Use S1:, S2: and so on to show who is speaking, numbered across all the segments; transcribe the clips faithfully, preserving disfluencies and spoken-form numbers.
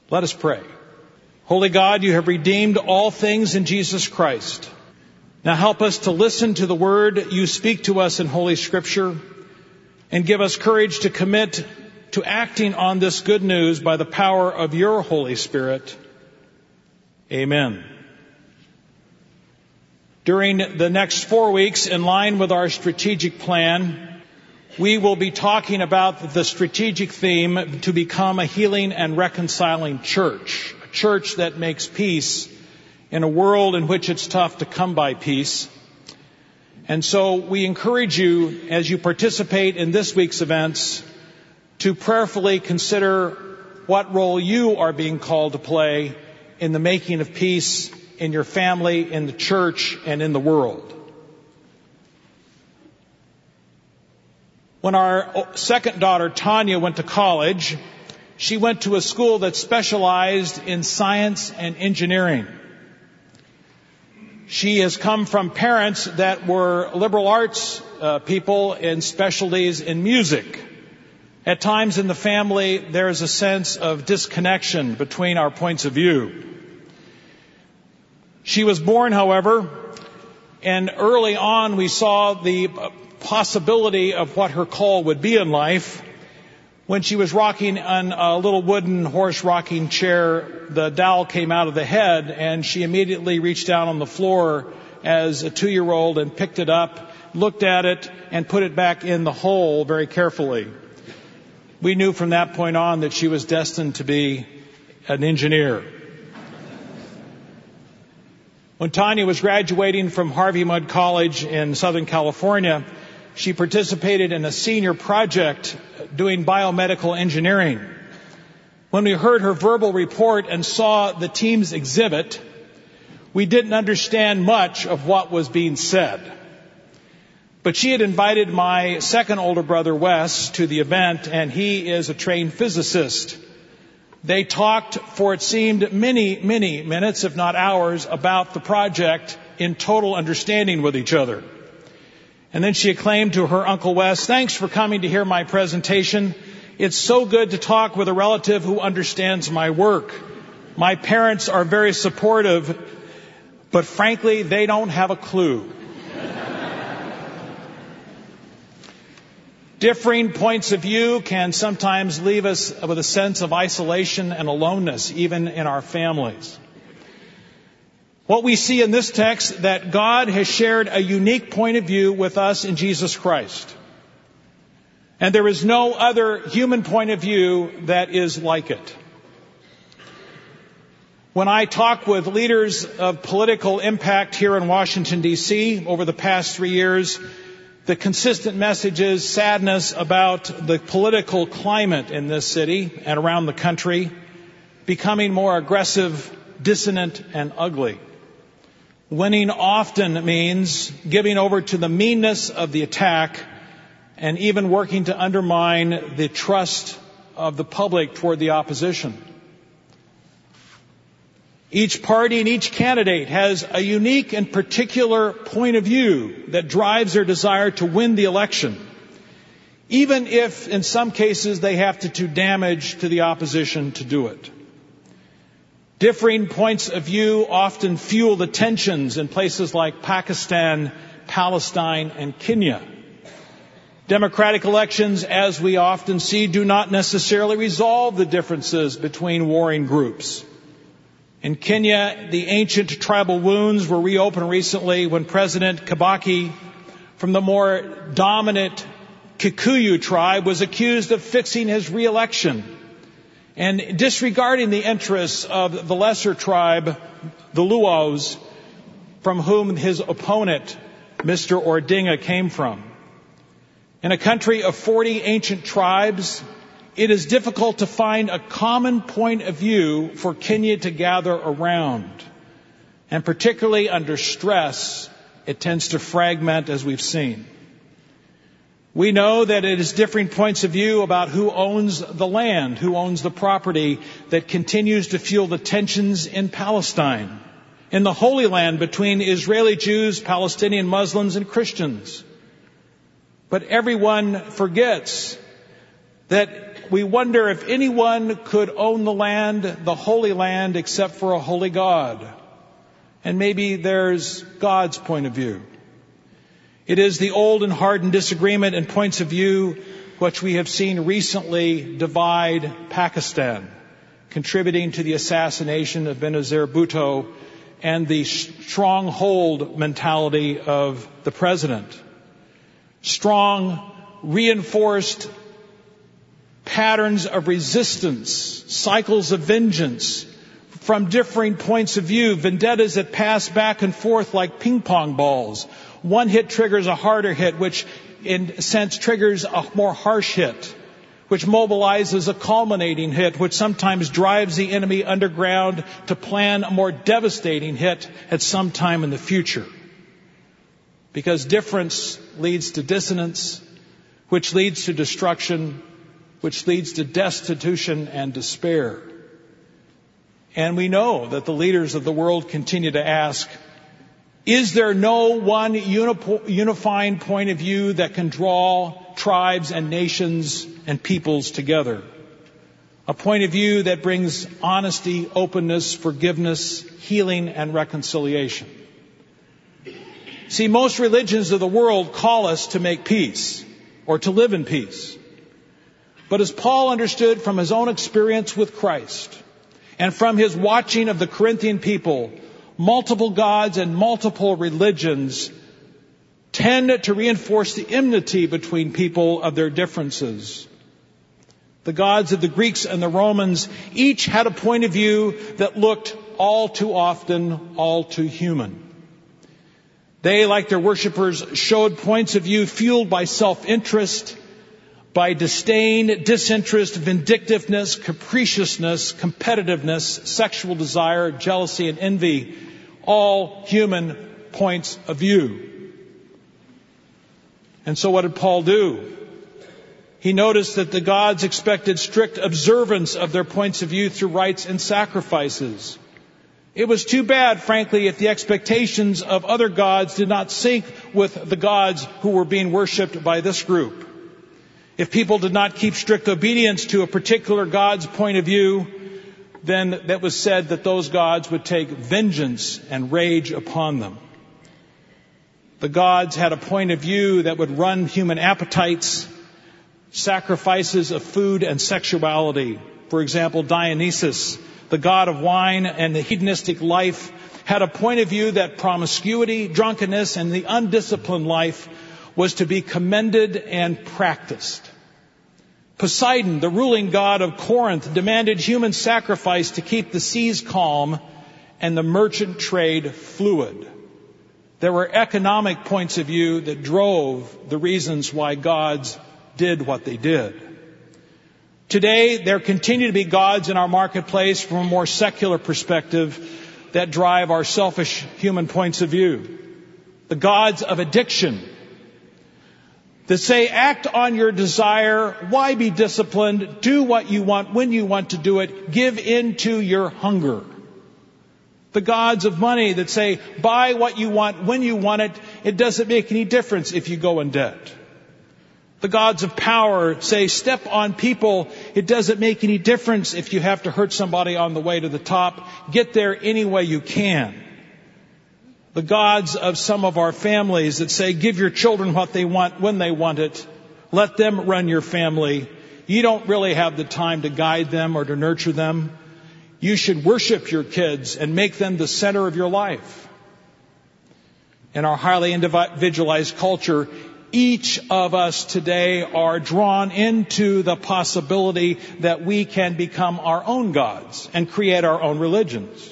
S1: Let us pray. Holy God, you have redeemed all things in Jesus Christ. Now help us to listen to the word you speak to us in Holy Scripture, and give us courage to commit to acting on this good news by the power of your Holy Spirit. Amen. During the next four weeks, in line with our strategic plan, we will be talking about the strategic theme to become a healing and reconciling church, a church that makes peace in a world in which it's tough to come by peace. And so we encourage you, as you participate in this week's events, to prayerfully consider what role you are being called to play in the making of peace in your family, in the church, and in the world. When our second daughter, Tanya, went to college, she went to a school that specialized in science and engineering. She has come from parents that were liberal arts uh, people in specialties in music. At times in the family, there is a sense of disconnection between our points of view. She was born, however, and early on we saw the possibility of what her call would be in life. When she was rocking on a little wooden horse rocking chair, the dowel came out of the head, and she immediately reached down on the floor as a two-year-old and picked it up, looked at it, and put it back in the hole very carefully. We knew from that point on that she was destined to be an engineer. When Tanya was graduating from Harvey Mudd College in Southern California, she participated in a senior project doing biomedical engineering. When we heard her verbal report and saw the team's exhibit, we didn't understand much of what was being said. But she had invited my second older brother, Wes, to the event, and he is a trained physicist. They talked for, it seemed, many, many minutes, if not hours, about the project in total understanding with each other. And then she acclaimed to her Uncle Wes, "Thanks for coming to hear my presentation. It's so good to talk with a relative who understands my work. My parents are very supportive, but frankly, they don't have a clue." Differing points of view can sometimes leave us with a sense of isolation and aloneness, even in our families. What we see in this text, that God has shared a unique point of view with us in Jesus Christ. And there is no other human point of view that is like it. When I talk with leaders of political impact here in Washington, D C over the past three years, the consistent message is sadness about the political climate in this city and around the country becoming more aggressive, dissonant, and ugly. Winning often means giving over to the meanness of the attack and even working to undermine the trust of the public toward the opposition. Each party and each candidate has a unique and particular point of view that drives their desire to win the election, even if in some cases they have to do damage to the opposition to do it. Differing points of view often fuel the tensions in places like Pakistan, Palestine, and Kenya. Democratic elections, as we often see, do not necessarily resolve the differences between warring groups. In Kenya, the ancient tribal wounds were reopened recently when President Kibaki, from the more dominant Kikuyu tribe, was accused of fixing his re-election and disregarding the interests of the lesser tribe, the Luos, from whom his opponent, Mister Odinga, came from. In a country of forty ancient tribes, it is difficult to find a common point of view for Kenya to gather around. And particularly under stress, it tends to fragment, as we've seen. We know that it is differing points of view about who owns the land, who owns the property that continues to fuel the tensions in Palestine, in the Holy Land between Israeli Jews, Palestinian Muslims, and Christians. But everyone forgets that we wonder if anyone could own the land, the Holy Land, except for a holy God. And maybe there's God's point of view. It is the old and hardened disagreement and points of view which we have seen recently divide Pakistan, contributing to the assassination of Benazir Bhutto and the stronghold mentality of the president. Strong, reinforced patterns of resistance, cycles of vengeance from differing points of view, vendettas that pass back and forth like ping pong balls. One hit triggers a harder hit, which in a sense triggers a more harsh hit, which mobilizes a culminating hit, which sometimes drives the enemy underground to plan a more devastating hit at some time in the future. Because difference leads to dissonance, which leads to destruction, which leads to destitution and despair. And we know that the leaders of the world continue to ask, is there no one unifying point of view that can draw tribes and nations and peoples together? A point of view that brings honesty, openness, forgiveness, healing, and reconciliation. See, most religions of the world call us to make peace or to live in peace. But as Paul understood from his own experience with Christ and from his watching of the Corinthian people, multiple gods and multiple religions tend to reinforce the enmity between people of their differences. The gods of the Greeks and the Romans each had a point of view that looked all too often all too human. They, like their worshippers, showed points of view fueled by self-interest, by disdain, disinterest, vindictiveness, capriciousness, competitiveness, sexual desire, jealousy, and envy. All human points of view. And so what did Paul do? He noticed that the gods expected strict observance of their points of view through rites and sacrifices. It was too bad, frankly, if the expectations of other gods did not sync with the gods who were being worshipped by this group. If people did not keep strict obedience to a particular god's point of view, then that was said that those gods would take vengeance and rage upon them. The gods had a point of view that would run human appetites, sacrifices of food and sexuality. For example, Dionysus, the god of wine and the hedonistic life, had a point of view that promiscuity, drunkenness, and the undisciplined life was to be commended and practiced. Poseidon, the ruling god of Corinth, demanded human sacrifice to keep the seas calm and the merchant trade fluid. There were economic points of view that drove the reasons why gods did what they did. Today, there continue to be gods in our marketplace from a more secular perspective that drive our selfish human points of view. The gods of addiction that say, act on your desire, why be disciplined, do what you want when you want to do it, give in to your hunger. The gods of money that say, buy what you want when you want it, it doesn't make any difference if you go in debt. The gods of power say, step on people. It doesn't make any difference if you have to hurt somebody on the way to the top. Get there any way you can. The gods of some of our families that say, give your children what they want when they want it. Let them run your family. You don't really have the time to guide them or to nurture them. You should worship your kids and make them the center of your life. In our highly individualized culture, each of us today are drawn into the possibility that we can become our own gods and create our own religions.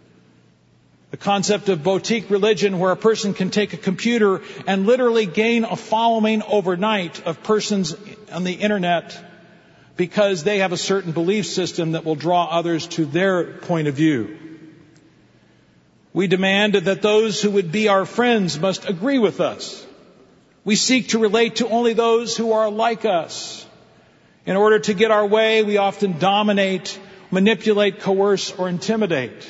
S1: The concept of boutique religion, where a person can take a computer and literally gain a following overnight of persons on the internet because they have a certain belief system that will draw others to their point of view. We demand that those who would be our friends must agree with us. We seek to relate to only those who are like us. In order to get our way, we often dominate, manipulate, coerce, or intimidate.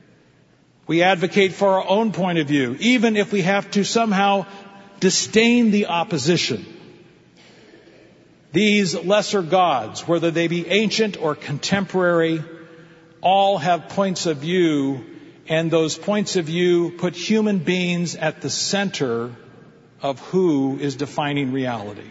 S1: We advocate for our own point of view, even if we have to somehow disdain the opposition. These lesser gods, whether they be ancient or contemporary, all have points of view, and those points of view put human beings at the center of who is defining reality.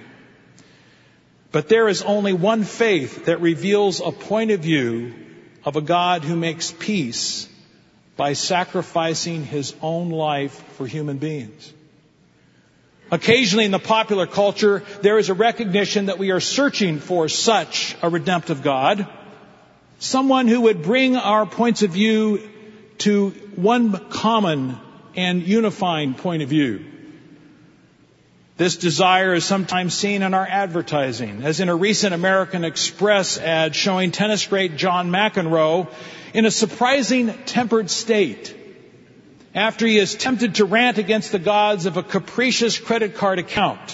S1: But there is only one faith that reveals a point of view of a God who makes peace by sacrificing his own life for human beings. Occasionally in the popular culture, there is a recognition that we are searching for such a redemptive God, someone who would bring our points of view to one common and unifying point of view. This desire is sometimes seen in our advertising, as in a recent American Express ad showing tennis great John McEnroe in a surprising tempered state after he is tempted to rant against the gods of a capricious credit card account.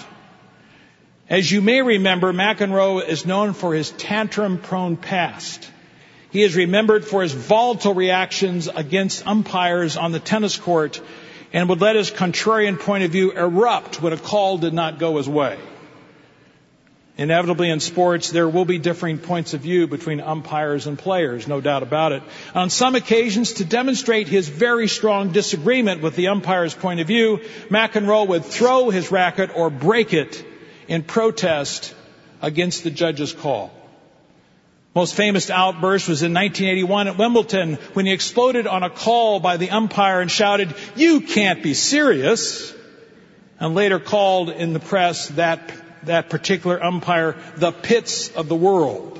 S1: As you may remember, McEnroe is known for his tantrum-prone past. He is remembered for his volatile reactions against umpires on the tennis court and would let his contrarian point of view erupt when a call did not go his way. Inevitably in sports, there will be differing points of view between umpires and players, no doubt about it. On some occasions, to demonstrate his very strong disagreement with the umpire's point of view, McEnroe would throw his racket or break it in protest against the judge's call. Most famous outburst was in nineteen eighty-one at Wimbledon when he exploded on a call by the umpire and shouted, "You can't be serious," and later called in the press that that particular umpire the pits of the world.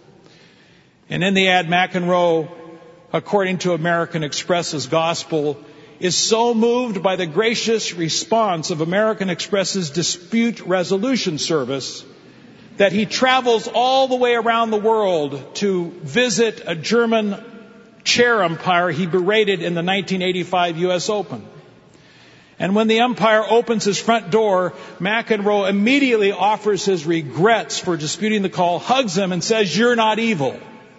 S1: And in the ad, McEnroe, according to American Express's gospel, is so moved by the gracious response of American Express's dispute resolution service that he travels all the way around the world to visit a German chair umpire he berated in the nineteen eighty-five U S Open. And when the umpire opens his front door, McEnroe immediately offers his regrets for disputing the call, hugs him, and says, "You're not evil."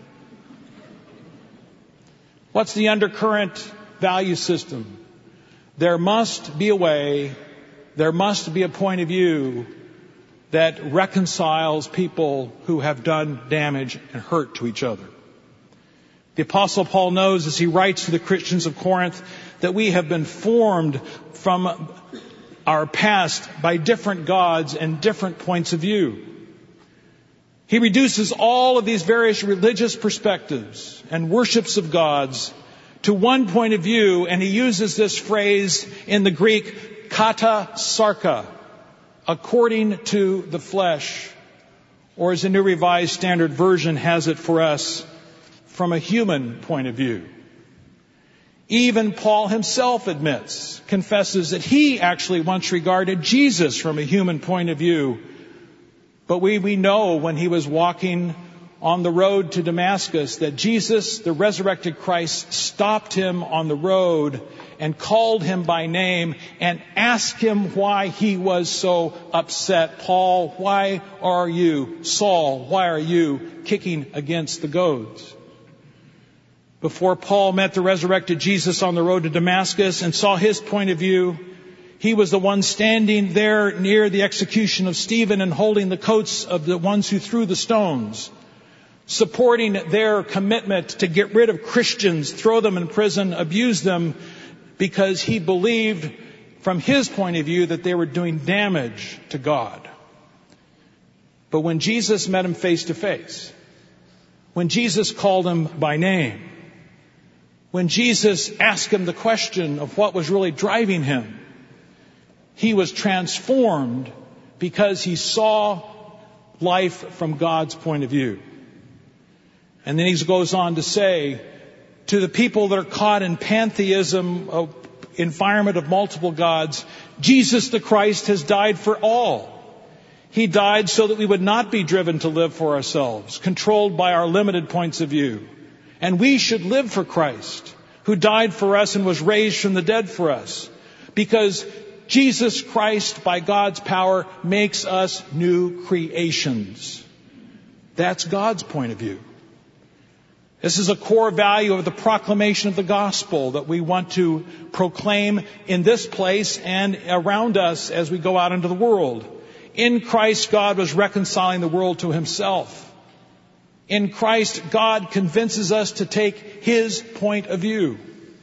S1: What's the undercurrent value system? There must be a way, there must be a point of view that reconciles people who have done damage and hurt to each other. The Apostle Paul knows, as he writes to the Christians of Corinth, that we have been formed from our past by different gods and different points of view. He reduces all of these various religious perspectives and worships of gods to one point of view, and he uses this phrase in the Greek, kata sarka, according to the flesh, or as the New Revised Standard Version has it for us, from a human point of view. Even Paul himself admits, confesses that he actually once regarded Jesus from a human point of view. But we, we know when he was walking on the road to Damascus that Jesus, the resurrected Christ, stopped him on the road and called him by name and asked him why he was so upset. "Paul, why are you, Saul, why are you kicking against the goads?" Before Paul met the resurrected Jesus on the road to Damascus and saw his point of view, he was the one standing there near the execution of Stephen and holding the coats of the ones who threw the stones, supporting their commitment to get rid of Christians, throw them in prison, abuse them, because he believed from his point of view that they were doing damage to God. But when Jesus met him face to face, when Jesus called him by name, when Jesus asked him the question of what was really driving him, he was transformed because he saw life from God's point of view. And then he goes on to say, to the people that are caught in pantheism, an environment of multiple gods, Jesus the Christ has died for all. He died so that we would not be driven to live for ourselves, controlled by our limited points of view. And we should live for Christ, who died for us and was raised from the dead for us. Because Jesus Christ, by God's power, makes us new creations. That's God's point of view. This is a core value of the proclamation of the gospel that we want to proclaim in this place and around us as we go out into the world. In Christ, God was reconciling the world to himself. In Christ, God convinces us to take his point of view.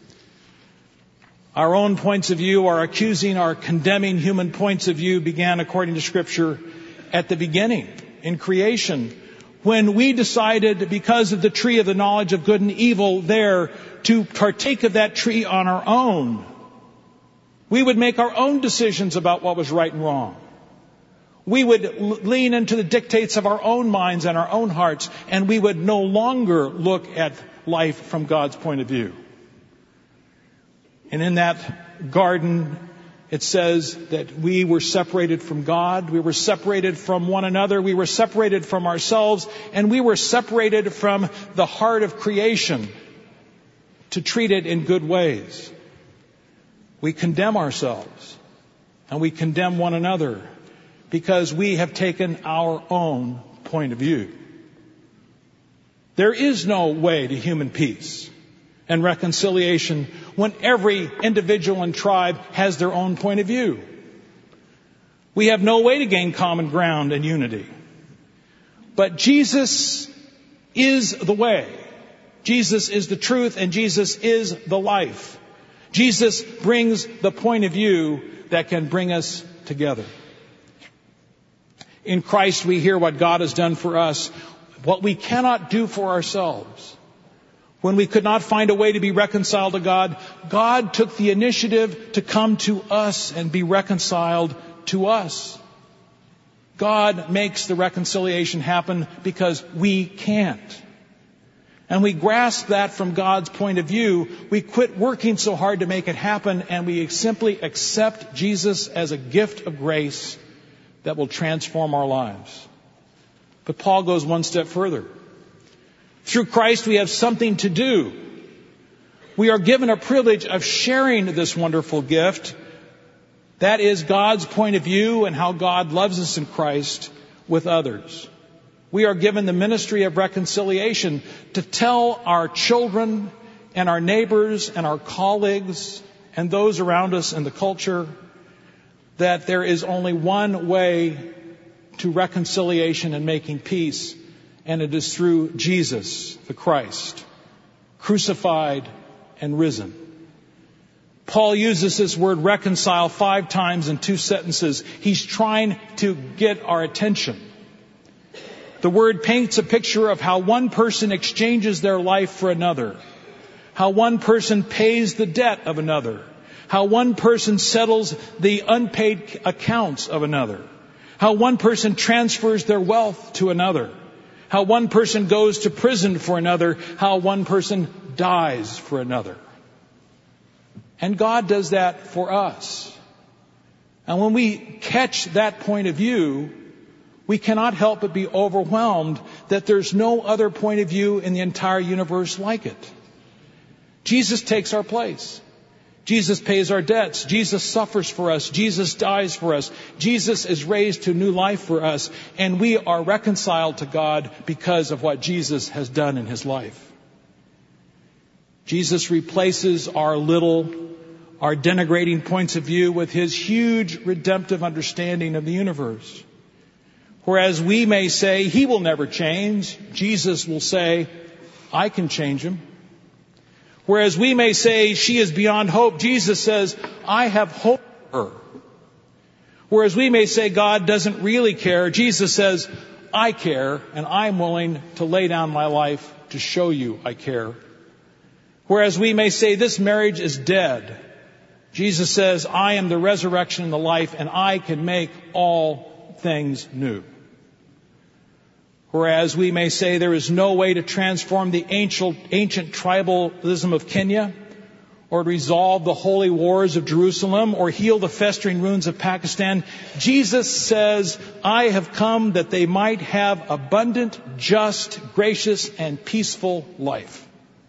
S1: Our own points of view, our accusing, our condemning human points of view began, according to Scripture, at the beginning, in creation, when we decided, because of the tree of the knowledge of good and evil there, to partake of that tree on our own. We would make our own decisions about what was right and wrong. We would lean into the dictates of our own minds and our own hearts, and we would no longer look at life from God's point of view. And in that garden, it says that we were separated from God, we were separated from one another, we were separated from ourselves, and we were separated from the heart of creation to treat it in good ways. We condemn ourselves, and we condemn one another, because we have taken our own point of view. There is no way to human peace and reconciliation when every individual and tribe has their own point of view. We have no way to gain common ground and unity. But Jesus is the way. Jesus is the truth, and Jesus is the life. Jesus brings the point of view that can bring us together. In Christ, we hear what God has done for us, what we cannot do for ourselves. When we could not find a way to be reconciled to God, God took the initiative to come to us and be reconciled to us. God makes the reconciliation happen because we can't. And we grasp that from God's point of view. We quit working so hard to make it happen, and we simply accept Jesus as a gift of grace that will transform our lives. But Paul goes one step further. Through Christ, we have something to do. We are given a privilege of sharing this wonderful gift. That is God's point of view and how God loves us in Christ with others. We are given the ministry of reconciliation to tell our children and our neighbors and our colleagues and those around us in the culture that there is only one way to reconciliation and making peace, and it is through Jesus, the Christ, crucified and risen. Paul uses this word reconcile five times in two sentences. He's trying to get our attention. The word paints a picture of how one person exchanges their life for another, how one person pays the debt of another, how one person settles the unpaid accounts of another, how one person transfers their wealth to another, how one person goes to prison for another, how one person dies for another. And God does that for us. And when we catch that point of view, we cannot help but be overwhelmed that there's no other point of view in the entire universe like it. Jesus takes our place. Jesus pays our debts. Jesus suffers for us. Jesus dies for us. Jesus is raised to new life for us. And we are reconciled to God because of what Jesus has done in his life. Jesus replaces our little, our denigrating points of view with his huge redemptive understanding of the universe. Whereas we may say, he will never change, Jesus will say, I can change him. Whereas we may say, she is beyond hope, Jesus says, I have hope for her. Whereas we may say, God doesn't really care, Jesus says, I care, and I'm willing to lay down my life to show you I care. Whereas we may say, this marriage is dead, Jesus says, I am the resurrection and the life, and I can make all things new. Whereas we may say there is no way to transform the ancient, ancient tribalism of Kenya, or resolve the holy wars of Jerusalem, or heal the festering wounds of Pakistan, Jesus says, I have come that they might have abundant, just, gracious, and peaceful life.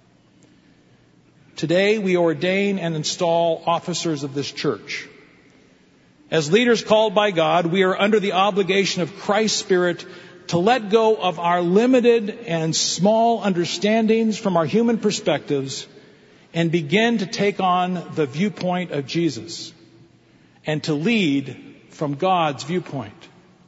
S1: Today we ordain and install officers of this church. As leaders called by God, we are under the obligation of Christ's Spirit to let go of our limited and small understandings from our human perspectives and begin to take on the viewpoint of Jesus and to lead from God's viewpoint.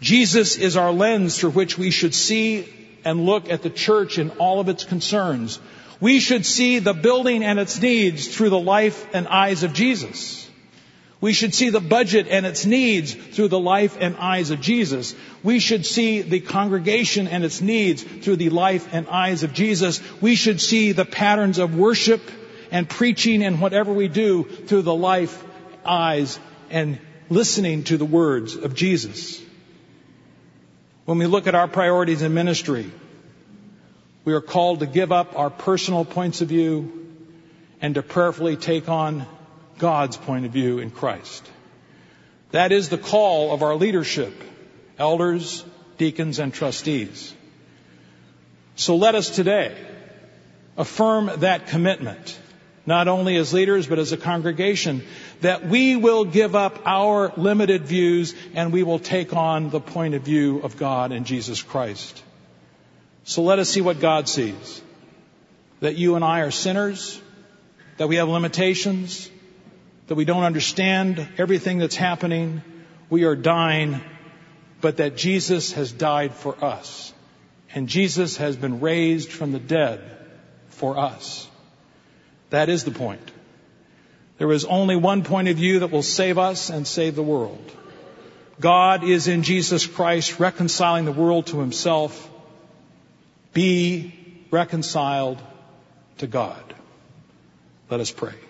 S1: Jesus is our lens through which we should see and look at the church in all of its concerns. We should see the building and its needs through the life and eyes of Jesus. We should see the budget and its needs through the life and eyes of Jesus. We should see the congregation and its needs through the life and eyes of Jesus. We should see the patterns of worship and preaching and whatever we do through the life, eyes, and listening to the words of Jesus. When we look at our priorities in ministry, we are called to give up our personal points of view and to prayerfully take on God's point of view in Christ. That is the call of our leadership, elders, deacons, and trustees. So let us today affirm that commitment, not only as leaders but as a congregation, that we will give up our limited views and we will take on the point of view of God and Jesus Christ. So let us see what God sees. That you and I are sinners, that we have limitations, that we don't understand everything that's happening, we are dying, but that Jesus has died for us. And Jesus has been raised from the dead for us. That is the point. There is only one point of view that will save us and save the world. God is in Jesus Christ reconciling the world to himself. Be reconciled to God. Let us pray.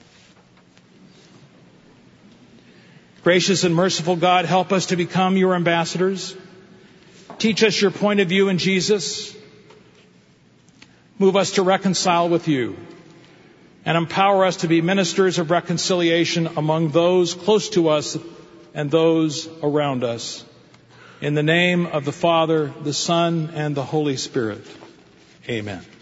S1: Gracious and merciful God, help us to become your ambassadors. Teach us your point of view in Jesus. Move us to reconcile with you. And empower us to be ministers of reconciliation among those close to us and those around us. In the name of the Father, the Son, and the Holy Spirit. Amen.